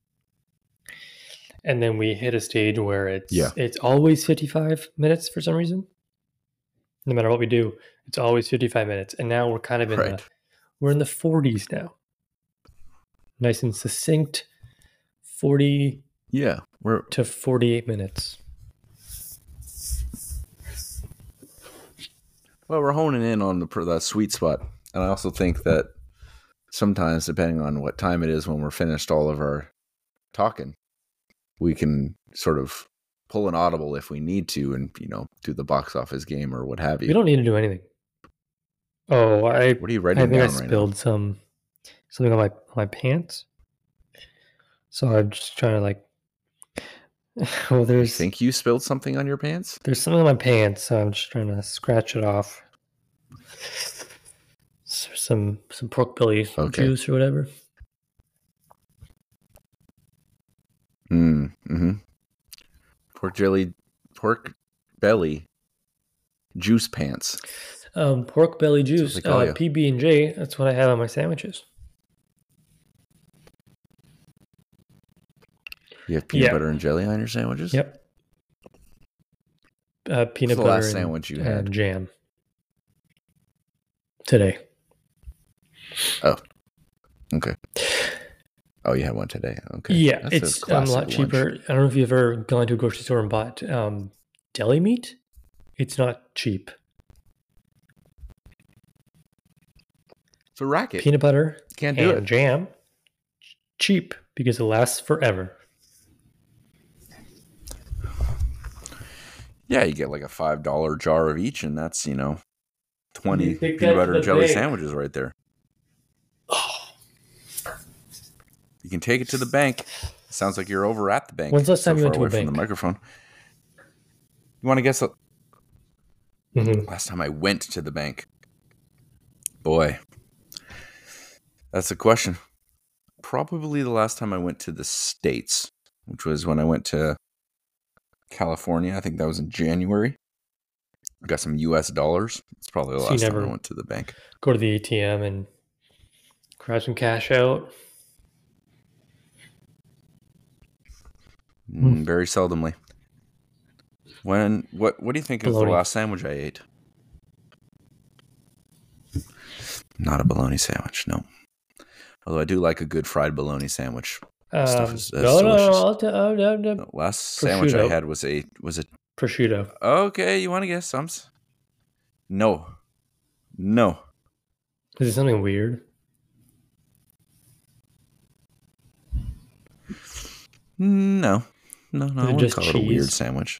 Speaker 2: and then we hit a stage where it's
Speaker 3: Yeah.
Speaker 2: it's always fifty-five minutes for some reason. No matter what we do, it's always fifty-five minutes, and now we're kind of in
Speaker 3: Right.
Speaker 2: the we're in the forties now. Nice and succinct, forty
Speaker 3: Yeah. We're
Speaker 2: to forty-eight minutes.
Speaker 3: well, we're honing in on the that sweet spot, and I also think that sometimes, depending on what time it is when we're finished all of our talking, we can sort of pull an audible if we need to, and you know, do the box office game or what have you.
Speaker 2: We don't need to do anything. Oh, I
Speaker 3: What are you
Speaker 2: I
Speaker 3: writing
Speaker 2: think I
Speaker 3: down right now?
Speaker 2: spilled some something on my on my pants. So I'm just trying to like. Well,
Speaker 3: You
Speaker 2: there's
Speaker 3: think you spilled something on your pants?
Speaker 2: there's something on my pants, so I'm just trying to scratch it off. S- Some some pork belly
Speaker 3: Okay.
Speaker 2: juice or whatever.
Speaker 3: Mm, mm-hmm. Pork jelly, pork belly, juice pants.
Speaker 2: Um, pork belly
Speaker 3: what
Speaker 2: juice,
Speaker 3: they call
Speaker 2: uh,
Speaker 3: ya.
Speaker 2: P B and J. That's what I have on my sandwiches.
Speaker 3: You have peanut
Speaker 2: Yeah.
Speaker 3: butter and jelly on your sandwiches?
Speaker 2: Yep. Uh, peanut
Speaker 3: the
Speaker 2: butter
Speaker 3: last
Speaker 2: and,
Speaker 3: sandwich you
Speaker 2: and
Speaker 3: had?
Speaker 2: jam. Today.
Speaker 3: Okay. Oh, you had one today. Okay.
Speaker 2: Yeah,
Speaker 3: That's a
Speaker 2: it's um, a
Speaker 3: classic
Speaker 2: lot
Speaker 3: lunch.
Speaker 2: cheaper. I don't know if you've ever gone to a grocery store and bought um, deli meat. It's not cheap.
Speaker 3: It's a racket.
Speaker 2: Peanut butter
Speaker 3: Can't do
Speaker 2: and
Speaker 3: it.
Speaker 2: jam, cheap because it lasts forever.
Speaker 3: Yeah, you get like a five dollar jar of each, and that's, you know, twenty
Speaker 2: You take that
Speaker 3: peanut
Speaker 2: to
Speaker 3: butter
Speaker 2: the
Speaker 3: and jelly
Speaker 2: bank.
Speaker 3: sandwiches right there. You can take it to the bank. Sounds like you're over at the bank.
Speaker 2: When's the last time
Speaker 3: so
Speaker 2: you went
Speaker 3: far
Speaker 2: to a
Speaker 3: away from the
Speaker 2: bank?
Speaker 3: microphone. You want to guess the
Speaker 2: Mhm.
Speaker 3: last time I went to the bank? Boy, that's the question. Probably the last time I went to the States, which was when I went to California. I think that was in January. I got some U S dollars. It's probably the
Speaker 2: So you
Speaker 3: last time
Speaker 2: never-
Speaker 3: I went to the bank.
Speaker 2: Go to the A T M and grab some cash out.
Speaker 3: Mm, very seldomly. When what what do you think is the
Speaker 2: Bologna.
Speaker 3: last sandwich I ate? Not a bologna sandwich, no. Although I do like a good fried bologna sandwich. Stuff
Speaker 2: Um,
Speaker 3: is- that's
Speaker 2: no, no, no,
Speaker 3: delicious.
Speaker 2: I'll t- oh, no, no.
Speaker 3: The last sandwich I
Speaker 2: Prosciutto.
Speaker 3: had was a was a
Speaker 2: Prosciutto.
Speaker 3: okay. You want to guess some? No, no.
Speaker 2: Is it something weird?
Speaker 3: No, no, no.
Speaker 2: Is
Speaker 3: I
Speaker 2: it
Speaker 3: wouldn't
Speaker 2: just
Speaker 3: call it a weird
Speaker 2: cheese?
Speaker 3: sandwich.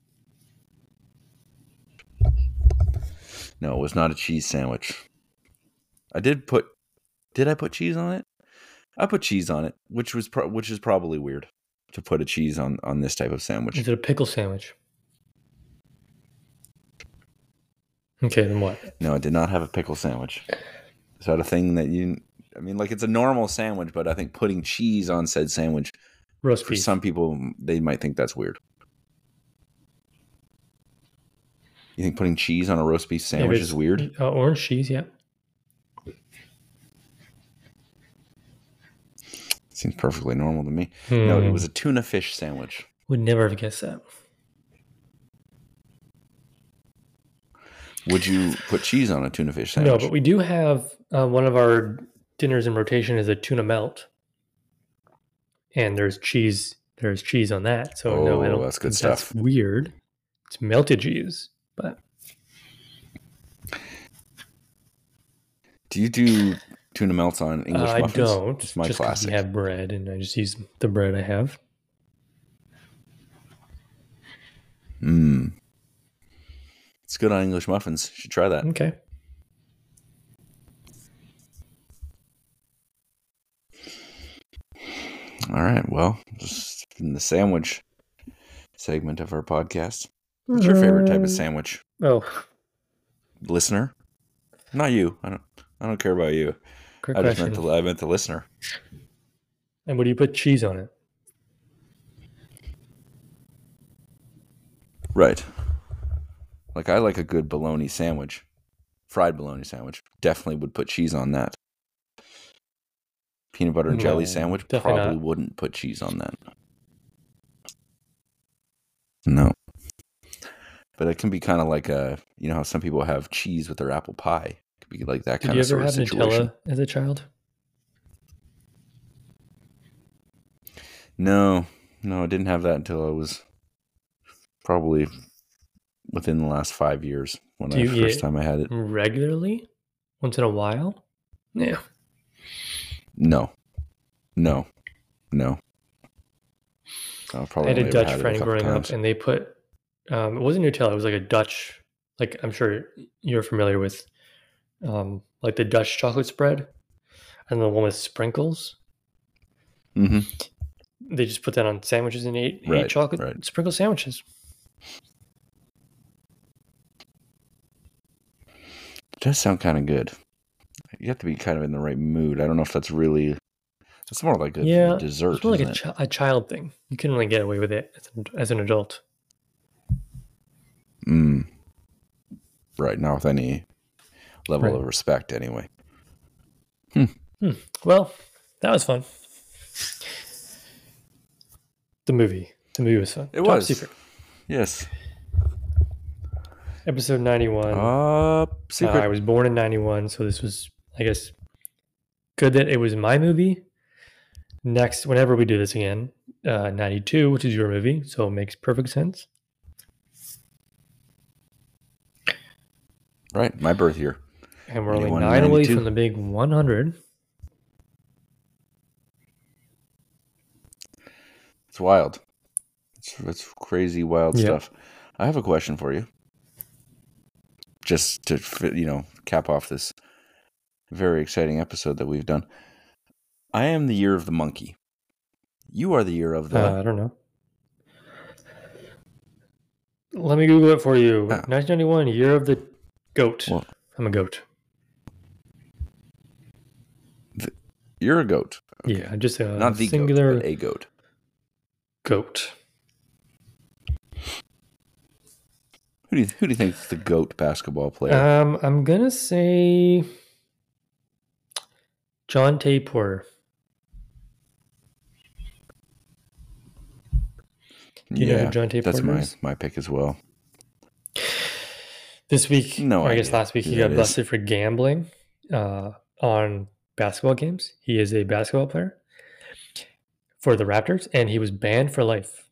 Speaker 3: No, it was not a cheese sandwich. I did put. Did I put cheese on it? I put cheese on it, which was pro- which is probably weird to put a cheese on on this type of sandwich.
Speaker 2: Is it a pickle sandwich? Okay, then what?
Speaker 3: No, I did not have a pickle sandwich. Is that a thing that you I mean, like it's a normal sandwich, but I think putting cheese on said sandwich,
Speaker 2: Roast
Speaker 3: for
Speaker 2: beef.
Speaker 3: some people, they might think that's weird. You think putting cheese on a roast beef sandwich is weird?
Speaker 2: Uh, orange cheese, yeah.
Speaker 3: Seems perfectly normal to me.
Speaker 2: Hmm.
Speaker 3: No, it was a tuna fish sandwich.
Speaker 2: Would never have guessed that.
Speaker 3: Would you put cheese on a tuna fish sandwich?
Speaker 2: No, but we do have uh, one of our dinners in rotation is a tuna melt, and there's cheese. There's cheese on that. So
Speaker 3: oh,
Speaker 2: no, I don't.
Speaker 3: That's good
Speaker 2: think
Speaker 3: stuff.
Speaker 2: That's weird. It's melted cheese, but.
Speaker 3: Do you do tuna melts on English
Speaker 2: uh,
Speaker 3: muffins?
Speaker 2: I don't.
Speaker 3: It's my
Speaker 2: just
Speaker 3: classic.
Speaker 2: We have bread, and I just use the bread I have.
Speaker 3: Mmm. It's good on English muffins. You should try that.
Speaker 2: Okay.
Speaker 3: All right. Well, just in the sandwich segment of our podcast, what's your favorite type of sandwich?
Speaker 2: Oh,
Speaker 3: listener? Not you. I don't. I don't care about you.
Speaker 2: Great
Speaker 3: I just
Speaker 2: question.
Speaker 3: meant the. I meant the listener.
Speaker 2: And what do you put cheese on it?
Speaker 3: Right. Like I like a good bologna sandwich, fried bologna sandwich. Definitely would put cheese on that. Peanut butter and
Speaker 2: No,
Speaker 3: jelly sandwich,
Speaker 2: definitely
Speaker 3: probably
Speaker 2: not.
Speaker 3: wouldn't put cheese on that. No. But it can be kind of like a, you know how some people have cheese with their apple pie. It could be like that
Speaker 2: Did
Speaker 3: kind
Speaker 2: you
Speaker 3: of
Speaker 2: ever
Speaker 3: sort of
Speaker 2: have
Speaker 3: situation.
Speaker 2: Nutella as a child?
Speaker 3: No, no, I didn't have that until I was probably within the last five years when
Speaker 2: Do
Speaker 3: I
Speaker 2: you
Speaker 3: first
Speaker 2: eat
Speaker 3: time I had it.
Speaker 2: regularly? Once in a while? Yeah.
Speaker 3: No, no, no. I probably
Speaker 2: I had a
Speaker 3: only ever
Speaker 2: Dutch
Speaker 3: had it a
Speaker 2: friend
Speaker 3: couple
Speaker 2: growing
Speaker 3: times.
Speaker 2: up, and they put um, it wasn't Nutella. It was like a Dutch, like I'm sure you're familiar with, um, like the Dutch chocolate spread, and the one with sprinkles.
Speaker 3: Mm-hmm.
Speaker 2: They just put that on sandwiches and ate,
Speaker 3: Right,
Speaker 2: ate chocolate
Speaker 3: right.
Speaker 2: sprinkle sandwiches.
Speaker 3: It does sound kind of good. You have to be kind of in the right mood. I don't know if that's really. It's more like a
Speaker 2: Yeah,
Speaker 3: dessert,
Speaker 2: it's more like
Speaker 3: isn't
Speaker 2: a,
Speaker 3: it?
Speaker 2: chi- a child thing. You can only get away with it as an, as an adult.
Speaker 3: Mm. Right, not with any level
Speaker 2: Right.
Speaker 3: of respect, anyway.
Speaker 2: Hmm. Well, that was fun. The movie. The movie was fun.
Speaker 3: It
Speaker 2: Top
Speaker 3: was.
Speaker 2: Secret.
Speaker 3: Yes.
Speaker 2: Episode ninety-one.
Speaker 3: Uh,
Speaker 2: Uh,
Speaker 3: secret.
Speaker 2: I was born in ninety-one, so this was, I guess, good that it was my movie. Next, whenever we do this again, uh, ninety-two, which is your movie, so it makes perfect sense.
Speaker 3: Right, my birth year.
Speaker 2: And we're only
Speaker 3: ninety-one,
Speaker 2: nine away
Speaker 3: ninety-two.
Speaker 2: from the big one hundred.
Speaker 3: It's wild. It's, it's crazy, wild
Speaker 2: Yep.
Speaker 3: stuff. I have a question for you. Just to, fit- you know, cap off this very exciting episode that we've done. I am the year of the monkey. You are the year of the...
Speaker 2: Uh, I don't know. Let me Google it for you.
Speaker 3: Ah.
Speaker 2: nineteen ninety-one, year of the goat.
Speaker 3: Well,
Speaker 2: I'm a goat.
Speaker 3: you're a goat. Okay.
Speaker 2: Yeah, just a
Speaker 3: Not the
Speaker 2: singular
Speaker 3: goat, but a goat.
Speaker 2: goat.
Speaker 3: Who do you who do you think is the GOAT basketball player?
Speaker 2: Um, I'm gonna say John Tay Porter. Do you know
Speaker 3: yeah,
Speaker 2: who John Tay
Speaker 3: that's
Speaker 2: Porter
Speaker 3: my
Speaker 2: is?
Speaker 3: my pick as well.
Speaker 2: This week,
Speaker 3: No
Speaker 2: or I guess
Speaker 3: idea
Speaker 2: last week,
Speaker 3: who
Speaker 2: he
Speaker 3: that
Speaker 2: got
Speaker 3: is.
Speaker 2: busted for gambling uh, on basketball games. He is a basketball player for the Raptors, and he was banned for life.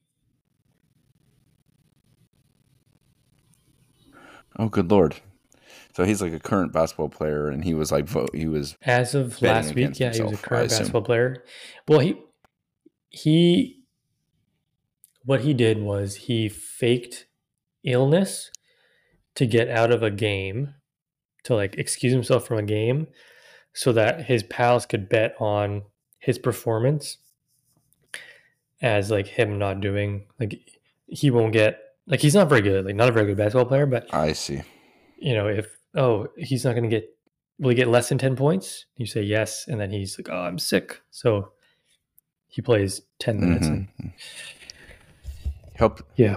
Speaker 3: Oh, good lord! So he's like a current basketball player, and he was like vote. He was
Speaker 2: As of
Speaker 3: betting
Speaker 2: last week,
Speaker 3: against
Speaker 2: yeah, he was a
Speaker 3: himself, I
Speaker 2: current
Speaker 3: assume.
Speaker 2: basketball player. Well, he he what he did was he faked illness to get out of a game, to like excuse himself from a game, so that his pals could bet on his performance as like him not doing like he won't get like he's not very good, like not a very good basketball player, but
Speaker 3: I see.
Speaker 2: you know, if oh he's not going to get will he get less than ten points? You say yes, and then he's like, oh, I'm sick. So he plays ten minutes.
Speaker 3: Mm-hmm.
Speaker 2: And
Speaker 3: helped
Speaker 2: yeah.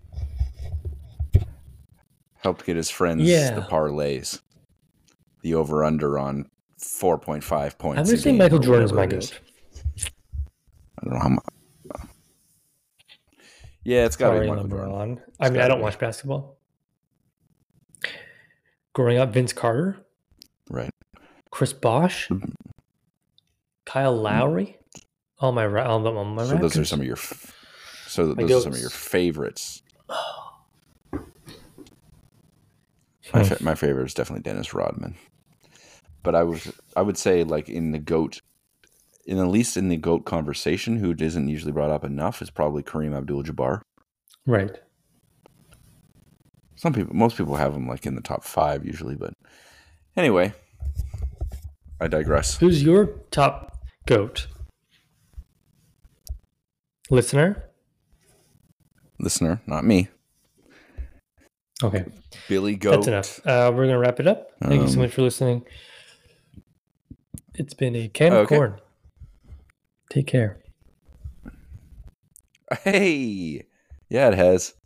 Speaker 3: helped get his friends
Speaker 2: Yeah.
Speaker 3: the parlays, the over under on four point five points.
Speaker 2: I'm gonna
Speaker 3: a
Speaker 2: say
Speaker 3: game
Speaker 2: Michael
Speaker 3: or
Speaker 2: Jordan's my
Speaker 3: whatever it is.
Speaker 2: goat.
Speaker 3: I don't know how much. Yeah, it's got to be
Speaker 2: Sorry,
Speaker 3: Michael Jordan.
Speaker 2: LeBron. I mean, I don't
Speaker 3: be.
Speaker 2: watch basketball. Growing up, Vince Carter,
Speaker 3: Right.
Speaker 2: Chris Bosh, Kyle Lowry. All my ra- all, the, all my
Speaker 3: So
Speaker 2: Raptors.
Speaker 3: those are some of your. F- so
Speaker 2: My
Speaker 3: those are some of
Speaker 2: goats.
Speaker 3: your favorites.
Speaker 2: Hmm.
Speaker 3: My fa- my favorite is definitely Dennis Rodman. But I was I would say like in the GOAT, in at least in the GOAT conversation, who isn't usually brought up enough is probably Kareem Abdul-Jabbar.
Speaker 2: Right.
Speaker 3: Some people, most people have him like in the top five usually, but anyway, I digress.
Speaker 2: Who's your top goat? Listener?
Speaker 3: Listener, not me.
Speaker 2: Okay.
Speaker 3: Billy Goat.
Speaker 2: That's enough. Uh, we're going to wrap it up. Thank you so
Speaker 3: Um,
Speaker 2: much for listening. It's been a can
Speaker 3: Oh,
Speaker 2: of
Speaker 3: okay.
Speaker 2: corn. Take care.
Speaker 3: Hey, yeah, it has.